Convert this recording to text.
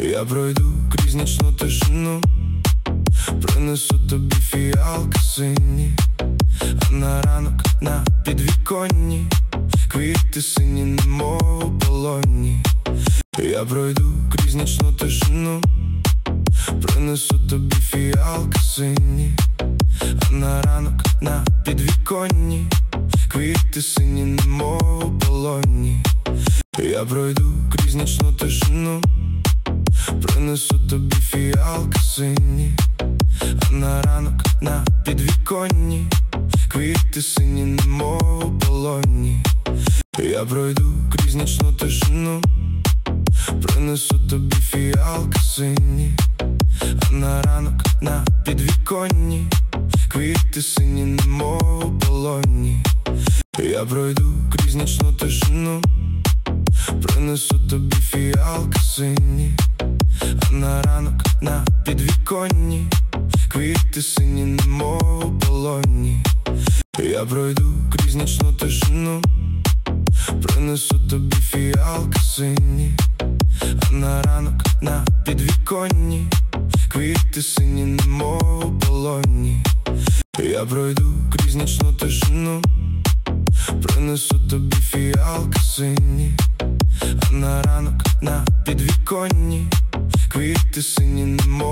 Я пройду крізь нічну тишину, принесу тобі фіалки сині, а на ранок на підвіконні квіти сині, немов у полоні. Я пройду крізь нічну тишину, принесу тобі фіалки сині, а на ранок на підвіконні квіти сині, немов у полоні. Я пройду крізь нічну тишину, принесу тобі фіалки сині, а на ранок на підвіконні квіти сині, немов у полоні. Я пройду крізь нічну тишину, принесу тобі фіалки сині, а на ранок на підвіконні квіти сині, немов у полоні. Я пройду крізь нічну тишину, принесу тобі фіалки сині, а на ранок на підвіконні квіти сині, немов у полоні. Я пройду крізь нічну тишину, принесу тобі фіалки сині, а на ранок на підвіконні квіти сині, немов у полоні. Я пройду крізь нічну тишину, принесу тобі фіалки сині, а на ранок на підвіконні квіти сині, немов